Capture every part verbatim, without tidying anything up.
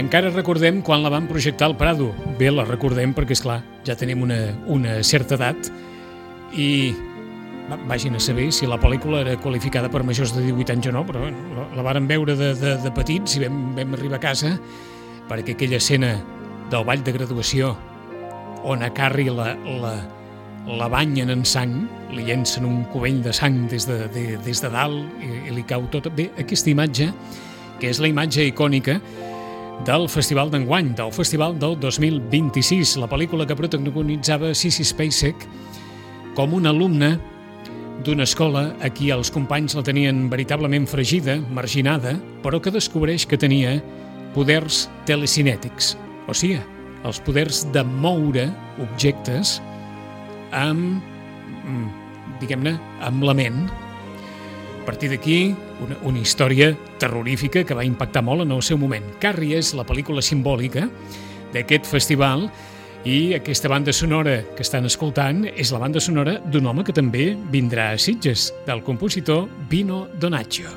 encara recordem quan la van projectar al Prado. Bé, la recordem perquè, esclar, ja tenim una, una certa edat i vagin a saber si la pel·lícula era qualificada per majors de divuit anys o no, però bueno, la, la vàrem veure de, de, de petits i vam, vam arribar a casa perquè aquella escena del ball de graduació on a Carrie la, la, la banyen en sang, li llencen un cubell de sang des de, de, des de dalt i, i li cau tot. Bé, aquesta imatge, que és la imatge icònica del Festival d'enguany, del Festival del dos mil vint-i-sis, la pel·lícula que protagonitzava Sissy Spacek com una alumna d'una escola a qui els companys la tenien veritablement fregida, marginada, però que descobreix que tenia poders telecinètics, o sigui, els poders de moure objectes amb, diguem-ne, amb la ment. A partir d'aquí, una, una història terrorífica que va impactar molt en el seu moment. Carrie és la pel·lícula simbòlica d'aquest festival i aquesta banda sonora que estan escoltant és la banda sonora d'un home que també vindrà a Sitges, del compositor Vino Donaccio.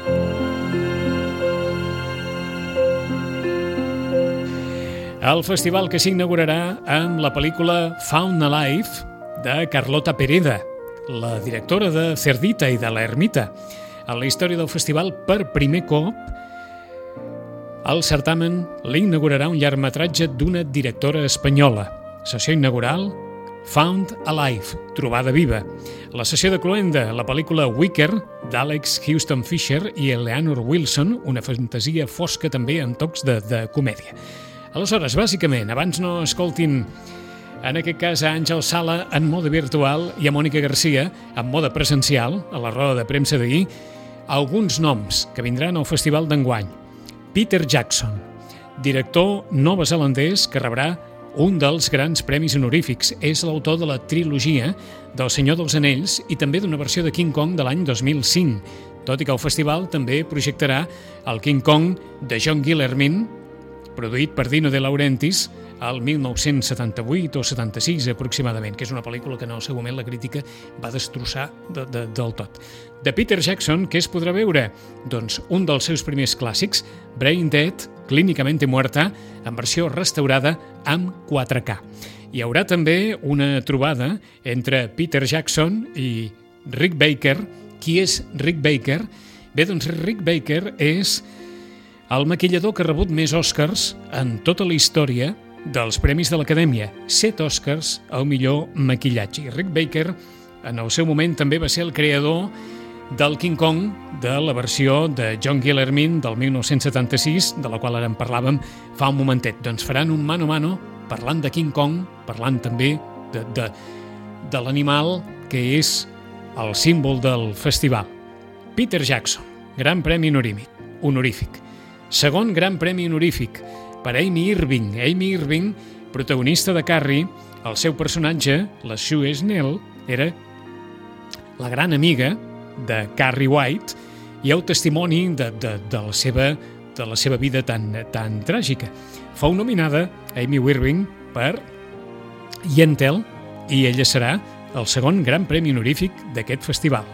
El festival que s'inaugurarà amb la pel·lícula Found Alive de Carlota Pereda, la directora de Cerdita i de La Ermita. En la història del festival, per primer cop, el certamen l'inaugurarà un llargmetratge d'una directora espanyola. Sessió inaugural, Found Alive, trobada viva. La sessió de cloenda, la pel·lícula Wicker, d'Alex Houston Fisher i Eleanor Wilson, una fantasia fosca també amb tocs de, de comèdia. Aleshores, bàsicament, abans no escoltin en aquest cas a Àngel Sala en mode virtual i a Mònica Garcia en mode presencial, a la roda de premsa d'ahir, alguns noms que vindran al festival d'enguany. Peter Jackson, director neozelandès que rebrà un dels grans premis honorífics. És l'autor de la trilogia del Senyor dels Anells i també d'una versió de King Kong de l'any dos mil cinc, tot i que el festival també projectarà el King Kong de John Guillermin, produït per Dino De Laurentiis al mil nou-cents setanta-vuit o setanta-sis aproximadament, que és una pel·lícula que en el seu moment la crítica va destrossar de, de, del tot. De Peter Jackson, què es podrà veure? Doncs un dels seus primers clàssics, Brain Dead, Clínicamente Muerta, en versió restaurada amb quatre K. Hi haurà també una trobada entre Peter Jackson i Rick Baker. Qui és Rick Baker? Bé, doncs Rick Baker és el maquillador que ha rebut més Oscars en tota la història dels Premis de l'Acadèmia. Set Oscars al millor maquillatge. Rick Baker, en el seu moment, també va ser el creador del King Kong, de la versió de John Guillermin del mil nou-cents setanta-sis, de la qual ara en parlàvem fa un momentet. Doncs faran un mano a mano parlant de King Kong, parlant també de, de, de l'animal que és el símbol del festival. Peter Jackson, Gran Premi Honorífic. Segon Gran Premi Honorífic per Amy Irving. Amy Irving, protagonista de Carrie, el seu personatge, la Sue Snell, era la gran amiga de Carrie White i el testimoni de, de, de, la, seva, de la seva vida tan, tan tràgica. Fou nominada Amy Irving per Yentl i ella serà el segon Gran Premi Honorífic d'aquest festival.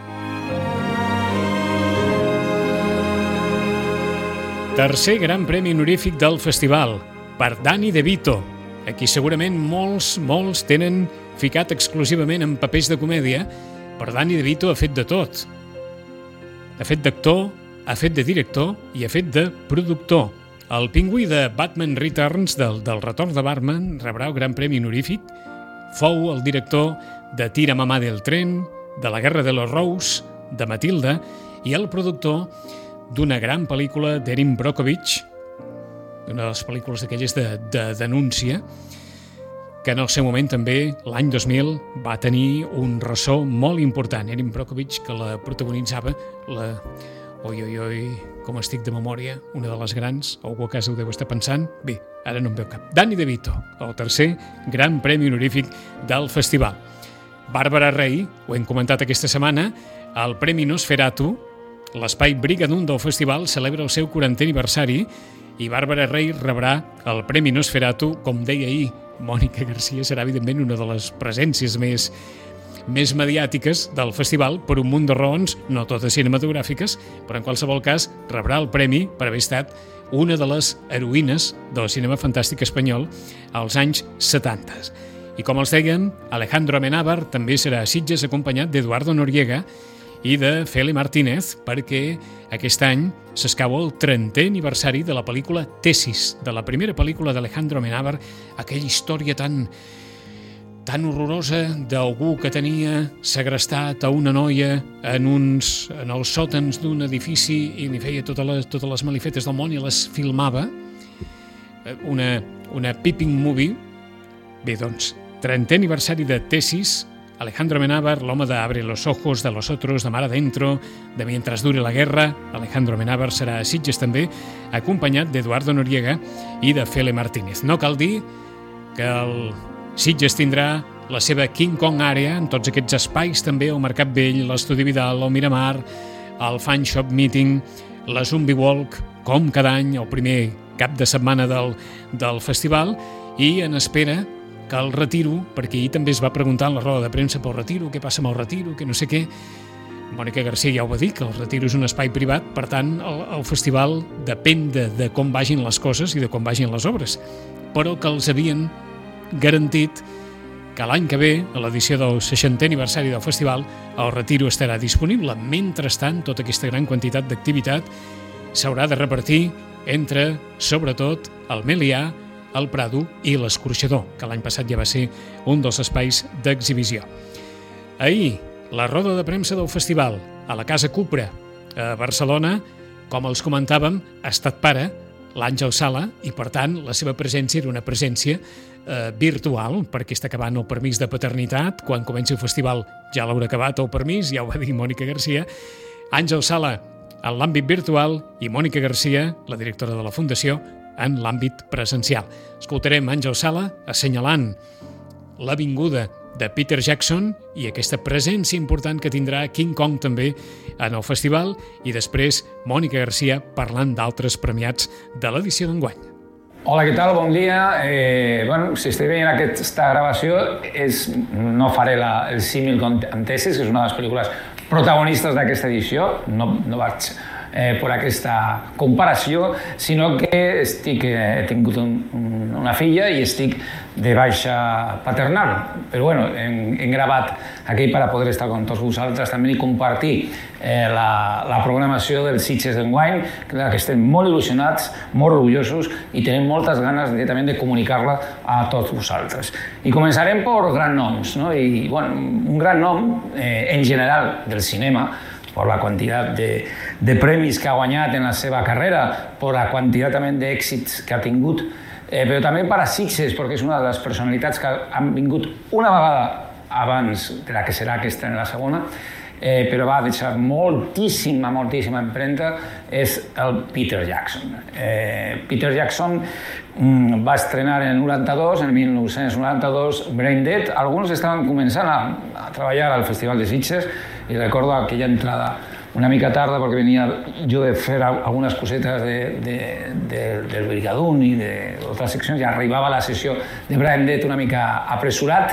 Tercer Gran Premi Honorífic del festival, per Danny DeVito, a qui segurament molts, molts tenen ficat exclusivament en papers de comèdia, però Danny DeVito ha fet de tot. Ha fet d'actor, ha fet de director i ha fet de productor. El pingüí de Batman Returns, del, del retorn de Batman, rebrà el Gran Premi Honorífic. Fou el director de Tira mamà del tren, de La guerra de los Rose, de Matilda, i el productor d'una gran pel·lícula d'Erin Brockovich, una de les pel·lícules d'aquelles de, de denúncia, que en el seu moment també, l'any dos mil, va tenir un ressò molt important. Erin Brockovich, que la protagonitzava, la... Oi, oi, oi, com estic de memòria, una de les grans, algú a casa ho deu estar pensant. Bé, ara no em veu cap. Danny DeVito, el tercer Gran Premi Honorífic del festival. Bàrbara Rey, ho hem comentat aquesta setmana, el Premi Nosferatu, l'espai Brigadun del festival celebra el seu quarantè aniversari i Bàrbara Rey rebrà el Premi Nosferatu. Com deia ahir, Mònica Garcia serà evidentment una de les presències més, més mediàtiques del festival per un munt de raons, no totes cinematogràfiques, però en qualsevol cas rebrà el premi per haver estat una de les heroïnes del cinema fantàstic espanyol als anys setanta. I com els dèiem, Alejandro Amenábar també serà a Sitges acompanyat d'Eduardo Noriega i de Fele Martínez, perquè aquest any s'escau el trentè aniversari de la pel·lícula Tesis, de la primera pel·lícula d'Alejandro Amenábar, aquella història tan, tan horrorosa d'algú que tenia segrestat a una noia en, uns, en els sòtans d'un edifici i li feia totes les, totes les malifetes del món i les filmava. Una, una peeping movie. Bé, doncs, trentè aniversari de Tesis, Alejandro Amenábar, l'home de Abre los ojos, de Los Otros, de Mar Adentro, de Mientras dure la guerra. Alejandro Amenábar serà a Sitges també, acompanyat d'Eduardo Noriega i de Fele Martínez. No cal dir que el Sitges tindrà la seva King Kong Area en tots aquests espais també, el Mercat Vell, l'Estudi Vidal, el Miramar, el Fan Shop Meeting, la Zombie Walk, com cada any, el primer cap de setmana del, del festival, i en espera que el Retiro, perquè ahir també es va preguntar en la roda de premsa pel Retiro, què passa amb el Retiro, que no sé què. Mònica Garcia ja ho va dir, que el Retiro és un espai privat, per tant, el, el festival depèn de, de com vagin les coses i de com vagin les obres, però que els havien garantit que l'any que ve, a l'edició del seixantè aniversari del festival, el Retiro estarà disponible. Mentrestant, tota aquesta gran quantitat d'activitat s'haurà de repartir entre, sobretot, el Melià, el Prado i l'Escorxador, que l'any passat ja va ser un dels espais d'exhibició. Ahir, la roda de premsa del festival a la Casa Cupra, a Barcelona, com els comentàvem, ha estat pare, l'Àngel Sala, i per tant la seva presència era una presència eh, virtual, perquè està acabant el permís de paternitat. Quan comenci el festival ja l'haurà acabat el permís, ja ho va dir Mònica Garcia. Àngel Sala en l'àmbit virtual i Mònica Garcia, la directora de la Fundació, en l'àmbit presencial. Escoltarem Àngel Sala assenyalant l'avinguda de Peter Jackson i aquesta presència important que tindrà King Kong també en el festival, i després Mònica Garcia parlant d'altres premiats de l'edició d'enguany. Hola, què tal? Bon dia. Eh, bueno, si esteu veient aquesta gravació, és, no faré la, el símil amb Tesis, que és una de les pel·lícules protagonistes d'aquesta edició. No, no vaig eh, per aquesta comparació, sinó que estic, he tingut un, un, una filla i estic de baixa paternal. Però bueno, hem, hem gravat aquí per a poder estar amb tots vosaltres també i compartir eh, la, la programació del Sitges d'enguany, que estem molt il·lusionats, molt orgullosos i tenim moltes ganes de, també de comunicar-la a tots vosaltres. I començarem per grans noms, no? I, bueno, un gran nom eh, en general del cinema, per la quantitat de, de premis que ha guanyat en la seva carrera, per la quantitat també d'èxits que ha tingut, eh, però també per a Sitges, perquè és una de les personalitats que han vingut una vegada abans de la que serà aquesta en la segona, eh, però va deixar moltíssima, moltíssima empremta, és el Peter Jackson. Eh, Peter Jackson mm, va estrenar en noranta-dos, en mil nou-cents noranta-dos, Brain Dead. Alguns estaven començant a, a treballar al Festival de Sitges, i recordo aquella entrada una mica tarda perquè venia jo de fer algunes cosetes de, de, de, del Brigadún i d'altres seccions, i arribava a la sessió de Brain Dead una mica apressurat,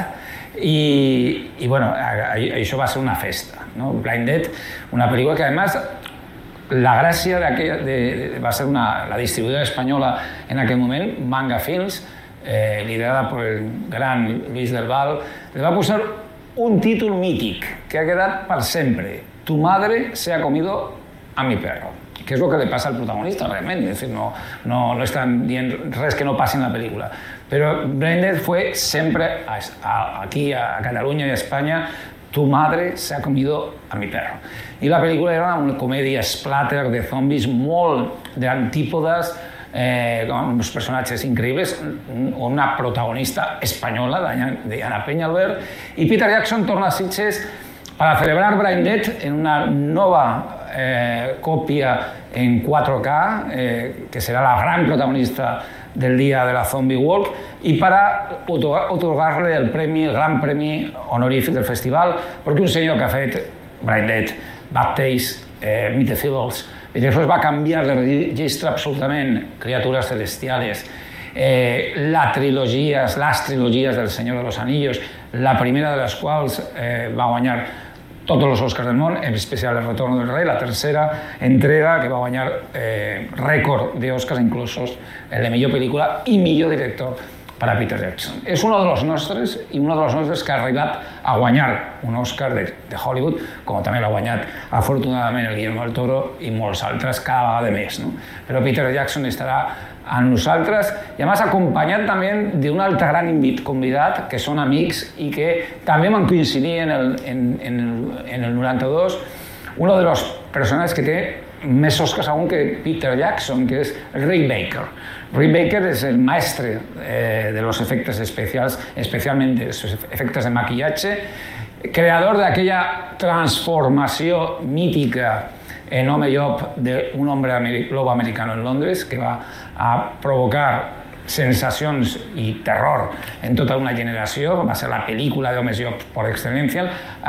i, i bueno, això va ser una festa, no? Brain Dead, una pel·lícula que además la gràcia de, de, va ser una, la distribuïdora espanyola en aquell moment, Manga Films, eh, liderada per el gran Luis del Val, li va posar un títol mític que ha quedat per sempre. Tu madre se ha comido a mi perro. Que és el que li passa al protagonista, realment. És dir, no, no, no estan dient res que no passi en la pel·lícula. Però Brain Dead fue sempre, a, a, aquí a Catalunya i a Espanya, tu madre se ha comido a mi perro. I la pel·lícula era una comèdia splatter de zombis molt d'antípodes, Eh, con unos personatges increïbles, una protagonista espanyola d'Anna Peñalver, i Peter Jackson torna a Sitges per celebrar Brain Dead en una nova eh, còpia en quatre K, eh, que serà la gran protagonista del dia de la Zombie Walk, i per a otorgar-li el premi, el gran premi honorífic del festival, perquè un senyor que ha fet Brain Dead, Bad Taste, eh, Meet the Feebles, i després va canviar de registre absolutament, Criatures Celestiales, eh, la trilogia, les trilogies del Senyor de los Anillos, la primera de les quals eh, va guanyar tots els Oscars del món, en especial El retorno del rei, la tercera entrega que va guanyar eh, rècord d'Oscars inclosos en la millor pel·lícula i millor director per a Peter Jackson. És un dels nostres i un dels nostres que ha arribat a guanyar un Oscar de, de Hollywood, com també l'ha guanyat afortunadament el Guillermo del Toro i molts altres cada vegada més, no? Però Peter Jackson estarà amb nosaltres i a més acompanyat també d'un altre gran convidat que són amics i que també van coincidir en el, en, en el, en el noranta-dos, un dels personatges que té més Oscars aún que Peter Jackson, que és Rick Baker. Rick Baker és el maestre eh, de los efectes especials, especialment dels efectes de maquillatge, creador d'aquella transformació mítica en home llop d'un hombre lobo americano en Londres, que va a provocar sensacions i terror en tota una generació. Va ser la pel·lícula d'homes llops per excel·lència,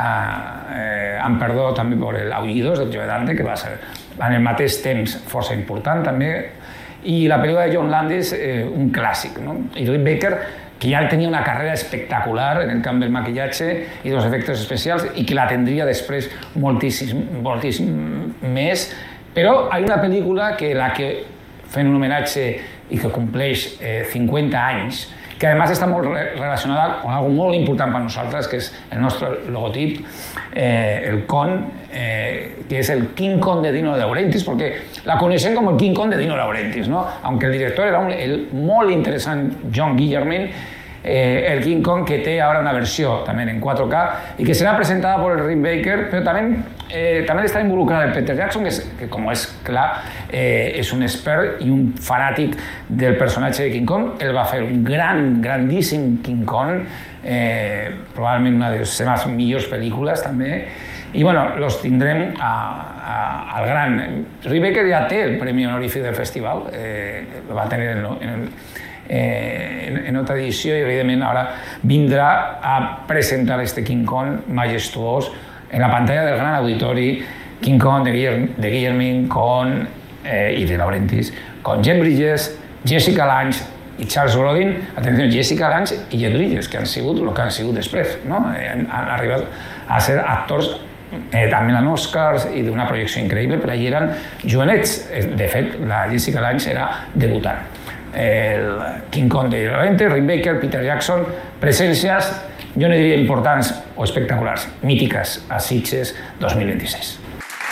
eh, amb perdó també per el Aullidos del Joe Dante, que va ser en el mateix temps força important també, i la pel·lícula de John Landis, eh, un clàssic, no? I Rick Baker, que ja tenia una carrera espectacular en el camp del maquillatge i dels efectes especials i que la tindria després moltíssim, moltíssim més. Però hi ha una pel·lícula que la que fent un homenatge i que compleix eh, cinquanta anys, que a més està molt relacionada amb una cosa molt important per nosaltres, que és el nostre logotip, eh, el con, eh, que és el King Kong de Dino De Laurentiis, perquè la coneixem com el King Kong de Dino De Laurentiis, no? Aunque el director era un, el molt interessant John Guillermin, eh, el King Kong que té ara una versió també en quatre K i que serà presentada per el Rick Baker, però també, eh, també està involucrat el Peter Jackson, que, és, que com és clar, eh, és un expert i un fanàtic del personatge de King Kong. Ell va fer un gran, grandíssim King Kong, eh, probablement una de les seves millors pel·lícules també, i bueno, los tindrem a, a, al gran. Rick Baker ja té el premi honorífic del festival, eh, el va tenir en, en el Eh, en otra edició i evidentment ara vindrà a presentar este King Kong majestuós en la pantalla del gran auditori, King Kong de, Guillerm, de Guillermin con, eh, i de Laurentiis, con Jeff Bridges, Jessica Lange i Charles Grodin. Atenció, Jessica Lange i Jeff Bridges, que han sigut el que han sigut després, no? Eh, han, han arribat a ser actors eh, també en Oscars i d'una projecció increïble, però allà eren jovenets. De fet, la Jessica Lange era debutant. El King Kong de Laurentiis, Rick Baker, Peter Jackson, presències, jo no diria importants o espectaculars, mítiques a Sitges dos mil vint-i-sis.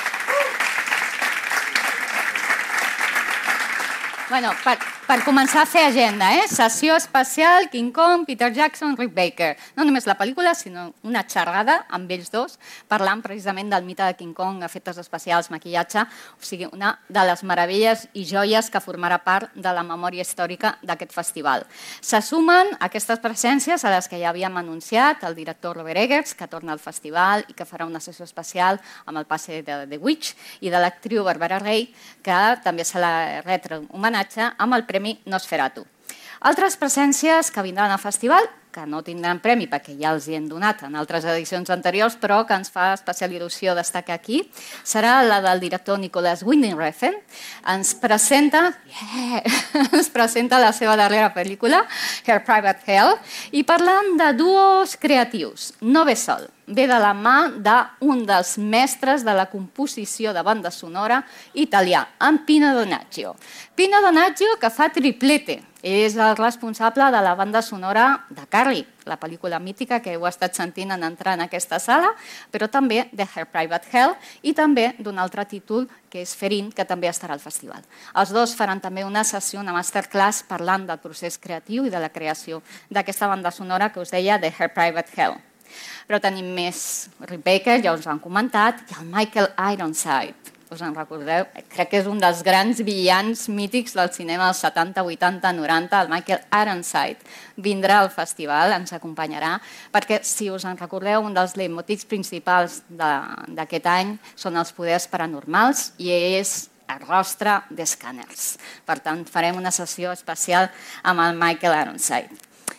Bueno, per, per començar a fer agenda, eh? Sessió especial, King Kong, Peter Jackson, Rick Baker. No només la pel·lícula, sinó una xerrada amb ells dos, parlant precisament del mite de King Kong, efectes especials, maquillatge, o sigui, una de les meravelles i joies que formarà part de la memòria històrica d'aquest festival. Se sumen aquestes presències a les que ja havíem anunciat, el director Robert Eggers, que torna al festival i que farà una sessió especial amb el passe de The Witch, i de l'actriu Barbara Rey, que també se la retre un homenatge amb el Premi Nosferatu. Altres presències que vindran al festival, que no tindran premi perquè ja els hi hem donat en altres edicions anteriors, però que ens fa especial il·lusió destacar aquí, serà la del director Nicolas Winding Refn. Ens presenta, yeah, ens presenta la seva darrera pel·lícula, Her Private Hell, i parlant de duos creatius. No ve sol, ve de la mà d'un dels mestres de la composició de banda sonora italià, en Pino Donaggio. Pino Donaggio, que fa triplete. És el responsable de la banda sonora de Carrie, la pel·lícula mítica que heu estat sentint en entrar en aquesta sala, però també de Her Private Hell i també d'un altre títol que és Ferin, que també estarà al festival. Els dos faran també una sessió, una masterclass, parlant del procés creatiu i de la creació d'aquesta banda sonora que us deia de Her Private Hell. Però tenim més Rick Baker, ja us ho han comentat, i el Michael Ironside. Us en recordeu? Crec que és un dels grans villans mítics del cinema dels setanta, vuitanta, noranta, el Michael Ironside. Vindrà al festival, ens acompanyarà, perquè, si us en recordeu, un dels leitmotivs principals d'aquest any són els poders paranormals i és el rostre d'Scanners. Per tant, farem una sessió especial amb el Michael Ironside.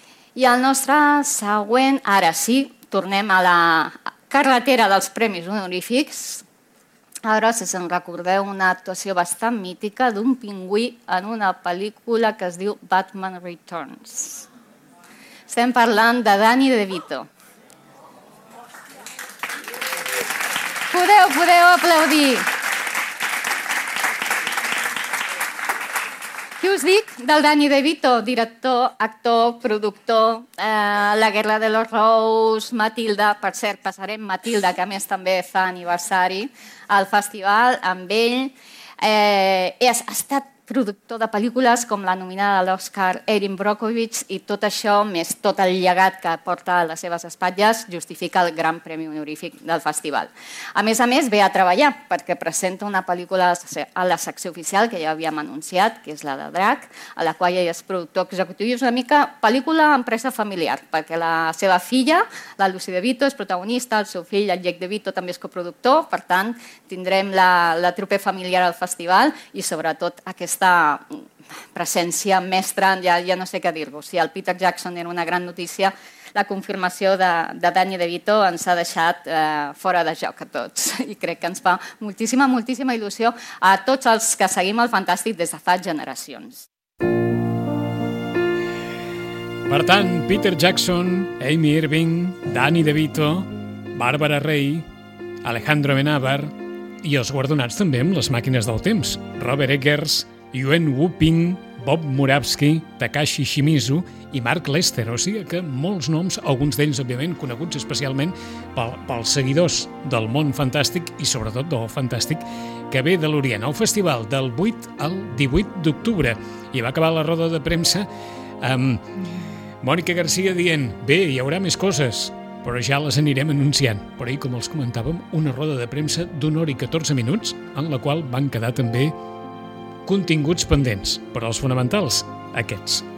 I el nostre següent, ara sí, tornem a la carretera dels premis honorífics. Ara, si se'n recordeu, una actuació bastant mítica d'un pingüí en una pel·lícula que es diu Batman Returns. Estem parlant de Danny DeVito. podeu, podeu aplaudir. Què us dic del Danny DeVito, director, actor, productor, eh, La Guerra de los Rose, Matilda, per cert, passarem Matilda, que a més també fa aniversari al festival amb ell. Eh, és, ha estat productor de pel·lícules com la nominada a l'Oscar Erin Brockovich i tot això, més tot el llegat que porta a les seves espatlles, justifica el gran premi honorífic del festival. A més a més, ve a treballar perquè presenta una pel·lícula a la secció oficial que ja havíem anunciat, que és la de Drac, a la qual ell és productor executiu i és una mica pel·lícula empresa familiar, perquè la seva filla, la Lucy DeVito, és protagonista, el seu fill, el Jake DeVito, també és coproductor, per tant, tindrem la, la trupe familiar al festival i sobretot aquesta presència mestra, ja, ja no sé què dir-vos. Si el Peter Jackson era una gran notícia, la confirmació de, de Danny DeVito ens ha deixat eh, fora de joc a tots i crec que ens fa moltíssima, moltíssima il·lusió a tots els que seguim el Fantàstic des de fa generacions. Per tant, Peter Jackson, Amy Irving, Danny DeVito, Bàrbara Rey, Alejandro Amenábar i els guardonats també amb les màquines del temps, Robert Eggers, Yuen Woo-ping, Bob Murawski, Takashi Shimizu i Mark Lester, o sigui que molts noms, alguns d'ells, òbviament, coneguts especialment pel, pels seguidors del món fantàstic i sobretot del fantàstic que ve de l'Orient. El festival del vuit al divuit d'octubre i va acabar la roda de premsa amb Mònica Garcia dient, bé, hi haurà més coses, però ja les anirem anunciant. Per ahir, com els comentàvem, una roda de premsa d'una hora i catorze minuts, en la qual van quedar també continguts pendents, però els fonamentals, aquests.